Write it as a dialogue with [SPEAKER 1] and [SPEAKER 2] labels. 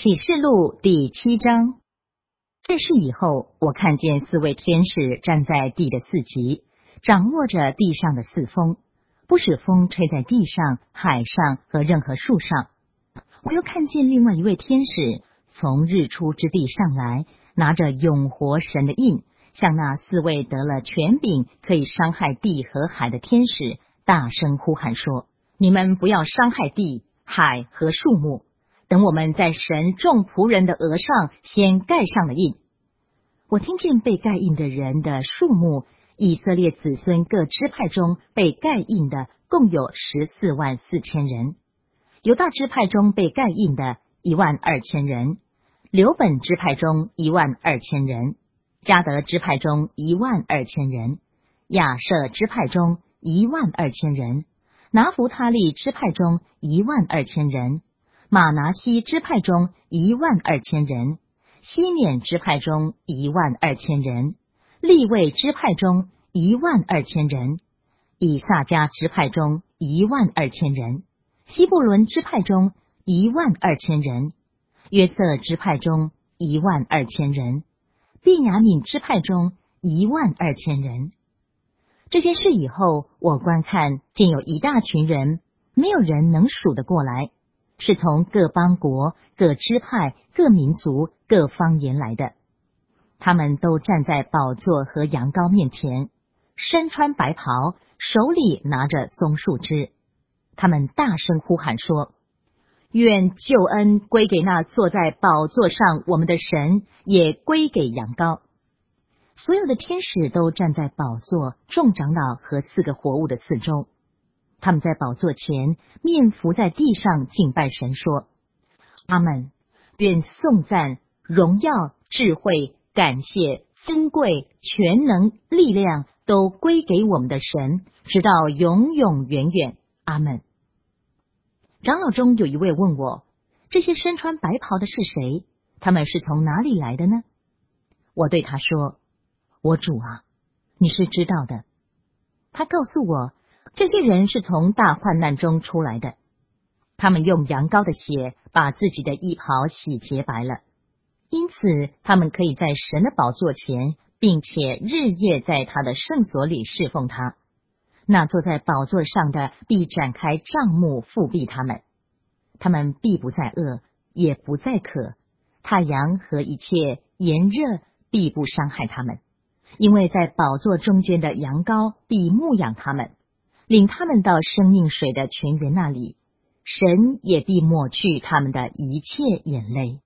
[SPEAKER 1] 启示录第7章。这事以后，我看见4位天使站在地的4极，掌握着地上的4风，不使风吹在地上、海上和任何树上。我又看见另外一位天使从日出之地上来，拿着永活神的印，向那4位得了权柄可以伤害地和海的天使大声呼喊说：你们不要伤害地、海和树木，等我们在神众仆人的额上先盖上了印。我听见被盖印的人的数目，以色列子孙各支派中被盖印的共有144000人，犹大支派中被盖印的12000人，流本支派中12000人，迦得支派中12000人，亚设支派中12000人，拿弗他利支派中12000人，马拿西支派中12000人，西缅支派中12000人，利未支派中12000人，以萨迦支派中12000人，西布伦支派中12000人，约瑟支派中12000人，便雅悯支派中12000人。这些事以后，我观看，竟有一大群人，没有人能数得过来，是从各邦国、各支派、各民族、各方言来的。他们都站在宝座和羊羔面前，身穿白袍，手里拿着棕树枝。他们大声呼喊说：愿救恩归给那坐在宝座上我们的神，也归给羊羔。所有的天使都站在宝座、众长老和4个活物的四周。他们在宝座前面伏在地上敬拜神，说：阿们，愿颂赞、荣耀、智慧、感谢、尊贵、全能、力量都归给我们的神，直到永永远远。阿们。长老中有一位问我：这些身穿白袍的是谁？他们是从哪里来的呢？我对他说：我主啊，你是知道的。他告诉我，这些人是从大患难中出来的，他们用羊羔的血把自己的衣袍洗洁白了，因此他们可以在神的宝座前，并且日夜在他的圣所里侍奉他。那坐在宝座上的必展开帐幕覆庇他们，他们必不再饿，也不再渴，太阳和一切炎热必不伤害他们，因为在宝座中间的羊羔必牧养他们，领他们到生命水的泉源那里，神也必抹去他们的一切眼泪。